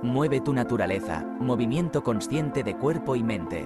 Mueve tu naturaleza, movimiento consciente de cuerpo y mente.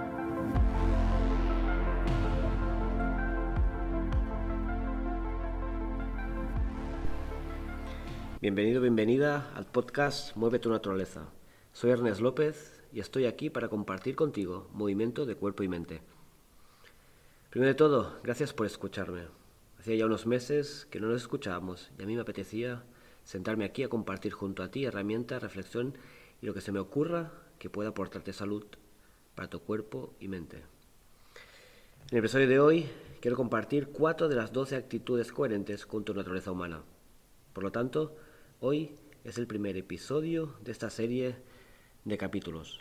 Bienvenido, bienvenida al podcast Mueve tu naturaleza. Soy Ernest López y estoy aquí para compartir contigo movimiento de cuerpo y mente. Primero de todo, gracias por escucharme. Hacía ya unos meses que no nos escuchábamos y a mí me apetecía sentarme aquí a compartir junto a ti herramientas, reflexión y lo que se me ocurra que pueda aportarte salud para tu cuerpo y mente. En el episodio de hoy quiero compartir 4 de las 12 actitudes coherentes con tu naturaleza humana. Por lo tanto, hoy es el primer episodio de esta serie de capítulos.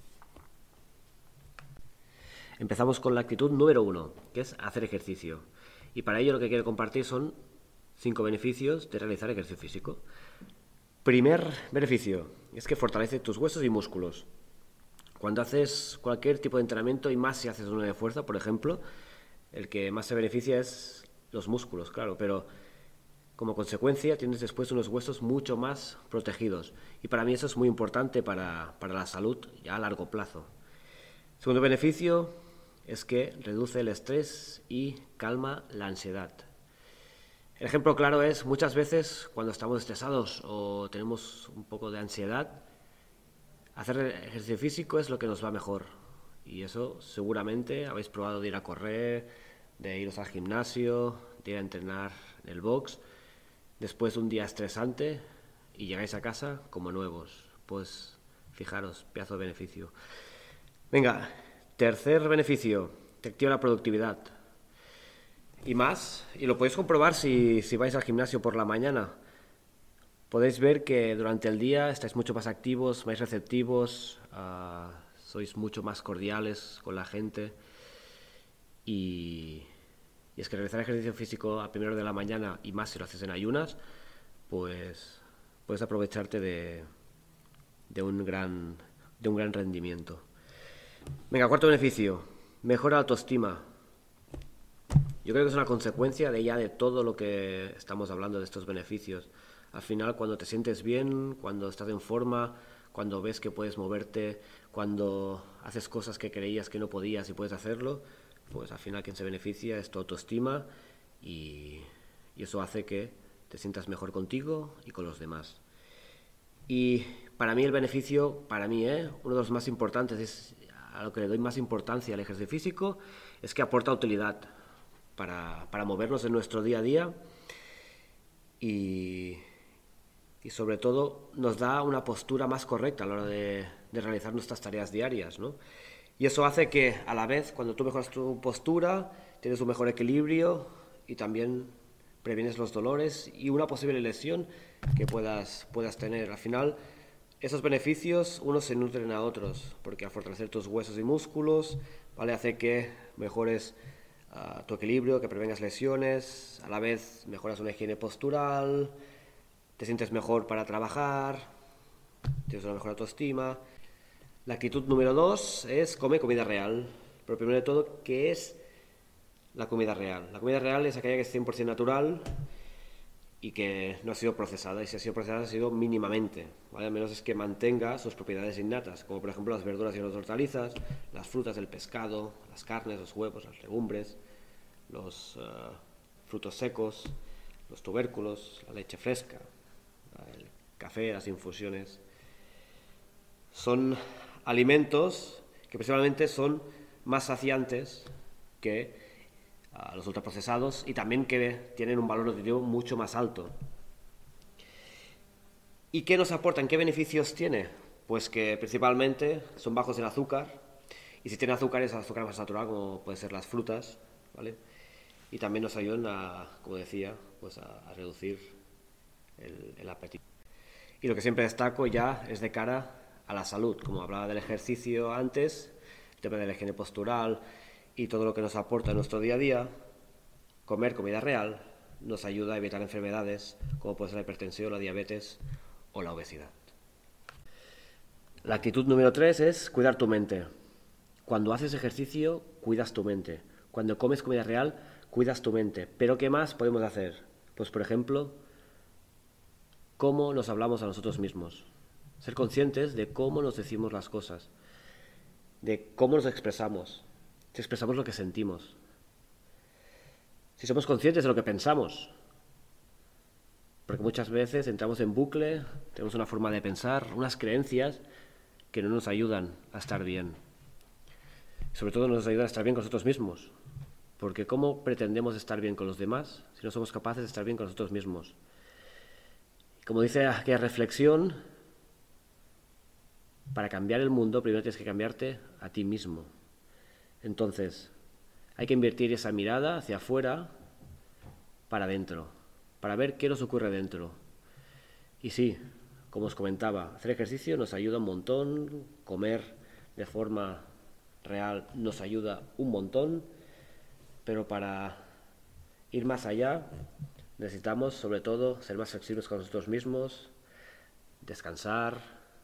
Empezamos con la actitud número 1, que es hacer ejercicio. Y para ello lo que quiero compartir son 5 beneficios de realizar ejercicio físico. Primer beneficio es que fortalece tus huesos y músculos. Cuando haces cualquier tipo de entrenamiento y más si haces uno de fuerza, por ejemplo, el que más se beneficia es los músculos, claro, pero como consecuencia tienes después unos huesos mucho más protegidos. Y para mí eso es muy importante para la salud ya a largo plazo. Segundo beneficio es que reduce el estrés y calma la ansiedad. El ejemplo claro es muchas veces cuando estamos estresados o tenemos un poco de ansiedad, hacer ejercicio físico es lo que nos va mejor. Y eso seguramente habéis probado de ir a correr, de iros al gimnasio, de ir a entrenar en el box, después de un día estresante y llegáis a casa como nuevos. Pues fijaros, pedazo de beneficio. Venga, tercer beneficio, te activa la productividad. Y más, y lo podéis comprobar si vais al gimnasio por la mañana. Podéis ver que durante el día estáis mucho más activos, más receptivos, sois mucho más cordiales con la gente. Y es que realizar ejercicio físico a primera hora de la mañana, y más si lo haces en ayunas, pues puedes aprovecharte de un gran rendimiento. Venga, cuarto beneficio, mejora la autoestima. Yo creo que es una consecuencia de todo lo que estamos hablando de estos beneficios. Al final, cuando te sientes bien, cuando estás en forma, cuando ves que puedes moverte, cuando haces cosas que creías que no podías y puedes hacerlo, pues al final quien se beneficia es tu autoestima y eso hace que te sientas mejor contigo y con los demás. Y para mí el beneficio, uno de los más importantes, es a lo que le doy más importancia al ejercicio físico, es que aporta utilidad para movernos en nuestro día a día y sobre todo nos da una postura más correcta a la hora de realizar nuestras tareas diarias, ¿no? Y eso hace que a la vez, cuando tú mejoras tu postura, tienes un mejor equilibrio y también previenes los dolores y una posible lesión que puedas tener. Al final, esos beneficios unos se nutren a otros, porque al fortalecer tus huesos y músculos, ¿vale? Hace que mejores tu equilibrio, que prevengas lesiones, a la vez mejoras una higiene postural, te sientes mejor para trabajar, tienes una mejor autoestima. La actitud número 2 es come comida real. Pero primero de todo, ¿qué es la comida real? La comida real es aquella que es 100% natural y que no ha sido procesada, y si ha sido procesada ha sido mínimamente, ¿vale? Al menos es que mantenga sus propiedades innatas, como por ejemplo las verduras y las hortalizas, las frutas, el pescado, las carnes, los huevos, las legumbres, los frutos secos, los tubérculos, la leche fresca, el café, las infusiones. Son alimentos que principalmente son más saciantes que los ultraprocesados y también que tienen un valor nutritivo mucho más alto. ¿Y qué nos aportan? ¿Qué beneficios tiene? Pues que principalmente son bajos en azúcar, y si tiene azúcar es azúcar más natural, como pueden ser las frutas, ¿vale? Y también nos ayudan como decía, pues a reducir el apetito. Y lo que siempre destaco ya es de cara a la salud, como hablaba del ejercicio antes, el tema de la higiene postural y todo lo que nos aporta en nuestro día a día. Comer comida real nos ayuda a evitar enfermedades como puede ser la hipertensión, la diabetes o la obesidad. La actitud número 3 es cuidar tu mente. Cuando haces ejercicio, cuidas tu mente. Cuando comes comida real, cuidas tu mente. ¿Pero qué más podemos hacer? Pues por ejemplo, cómo nos hablamos a nosotros mismos. Ser conscientes de cómo nos decimos las cosas, de cómo nos expresamos, si expresamos lo que sentimos, si somos conscientes de lo que pensamos. Porque muchas veces entramos en bucle, tenemos una forma de pensar, unas creencias que no nos ayudan a estar bien. Sobre todo no nos ayudan a estar bien con nosotros mismos. Porque ¿cómo pretendemos estar bien con los demás si no somos capaces de estar bien con nosotros mismos? Como dice aquella reflexión, para cambiar el mundo primero tienes que cambiarte a ti mismo. Entonces, hay que invertir esa mirada hacia afuera para adentro, para ver qué nos ocurre dentro. Y sí, como os comentaba, hacer ejercicio nos ayuda un montón, comer de forma real nos ayuda un montón, pero para ir más allá necesitamos sobre todo ser más flexibles con nosotros mismos, descansar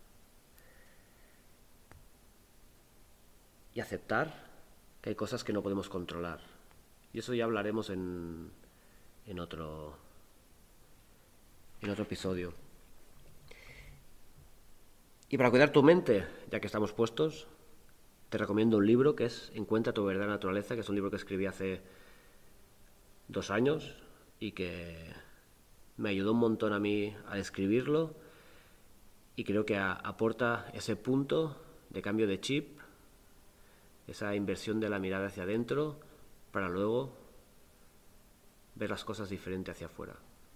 y aceptar que hay cosas que no podemos controlar. Y eso ya hablaremos en otro episodio. Y para cuidar tu mente, ya que estamos puestos, te recomiendo un libro que es Encuentra tu verdadera naturaleza, que es un libro que escribí hace 2 años y que me ayudó un montón a mí a escribirlo y creo que aporta ese punto de cambio de chip, esa inversión de la mirada hacia adentro para luego ver las cosas diferente hacia afuera.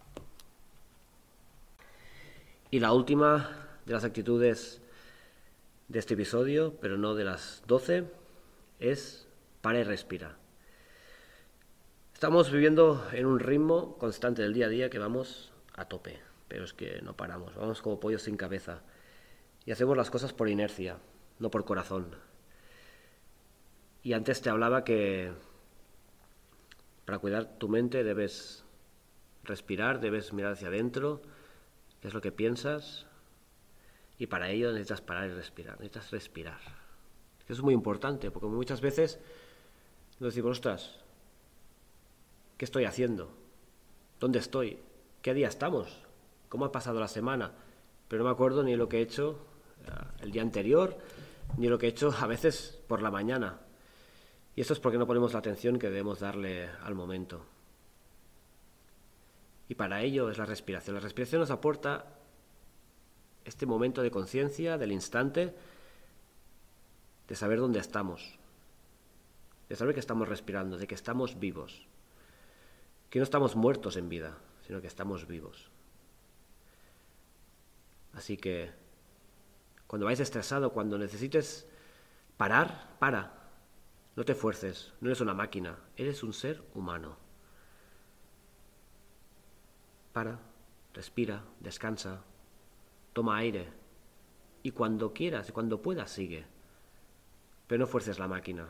Y la última de las actitudes de este episodio, pero no de las 12, es para y respira. Estamos viviendo en un ritmo constante del día a día que vamos a tope, pero es que no paramos, vamos como pollos sin cabeza y hacemos las cosas por inercia, no por corazón. Y antes te hablaba que para cuidar tu mente debes respirar, debes mirar hacia adentro, qué es lo que piensas, y para ello necesitas parar y respirar, necesitas respirar. Eso es muy importante, porque muchas veces nos decimos, ostras, ¿qué estoy haciendo? ¿Dónde estoy? ¿Qué día estamos? ¿Cómo ha pasado la semana? Pero no me acuerdo ni lo que he hecho el día anterior, ni lo que he hecho a veces por la mañana. Y eso es porque no ponemos la atención que debemos darle al momento. Y para ello es la respiración. La respiración nos aporta este momento de conciencia del instante, de saber dónde estamos, de saber que estamos respirando, de que estamos vivos, que no estamos muertos en vida, sino que estamos vivos. Así que cuando vayas estresado, cuando necesites parar, para. No te fuerces, no eres una máquina, eres un ser humano. Para, respira, descansa, toma aire y cuando quieras y cuando puedas sigue. Pero no fuerces la máquina.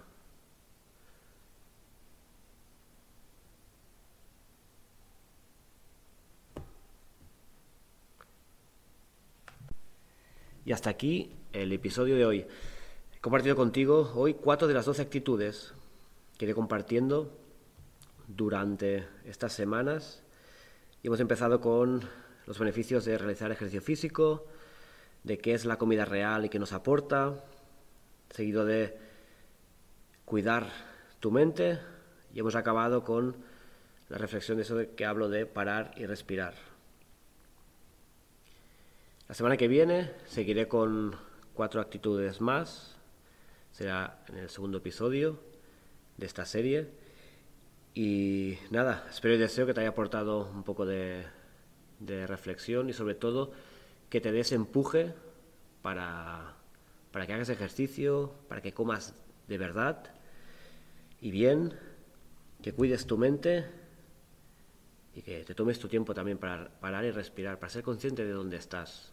Y hasta aquí el episodio de hoy. He compartido contigo hoy 4 de las 12 actitudes que iré compartiendo durante estas semanas. Y hemos empezado con los beneficios de realizar ejercicio físico, de qué es la comida real y qué nos aporta, seguido de cuidar tu mente, y hemos acabado con la reflexión de eso de que hablo de parar y respirar. La semana que viene seguiré con 4 actitudes más, será en el segundo episodio de esta serie. Y nada, espero y deseo que te haya aportado un poco de reflexión y sobre todo que te des empuje para que hagas ejercicio, para que comas de verdad y bien, que cuides tu mente y que te tomes tu tiempo también para parar y respirar, para ser consciente de dónde estás.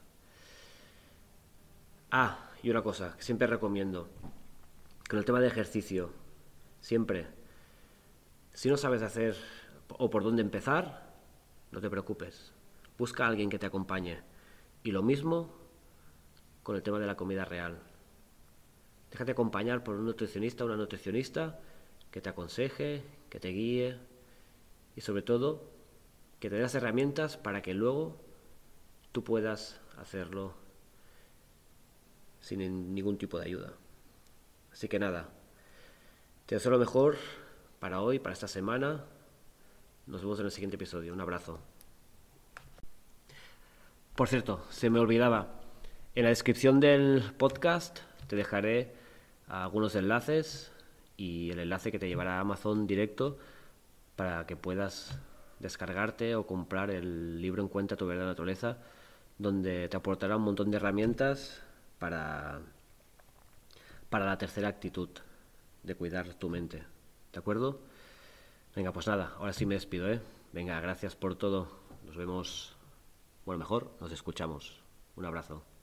Y una cosa que siempre recomiendo, con el tema de ejercicio, siempre, si no sabes hacer o por dónde empezar, no te preocupes, busca a alguien que te acompañe. Y lo mismo con el tema de la comida real. Déjate acompañar por un nutricionista o una nutricionista que te aconseje, que te guíe y sobre todo que te dé las herramientas para que luego tú puedas hacerlo sin ningún tipo de ayuda. Así que nada, te deseo lo mejor para hoy, para esta semana. Nos vemos en el siguiente episodio. Un abrazo. Por cierto, se me olvidaba, en la descripción del podcast te dejaré algunos enlaces y el enlace que te llevará a Amazon directo para que puedas descargarte o comprar el libro Encuentra tu verdadera naturaleza, donde te aportará un montón de herramientas para la tercera actitud de cuidar tu mente. ¿De acuerdo? Venga, pues nada, ahora sí me despido, ¿eh? Venga, gracias por todo. Nos vemos, bueno, mejor, nos escuchamos. Un abrazo.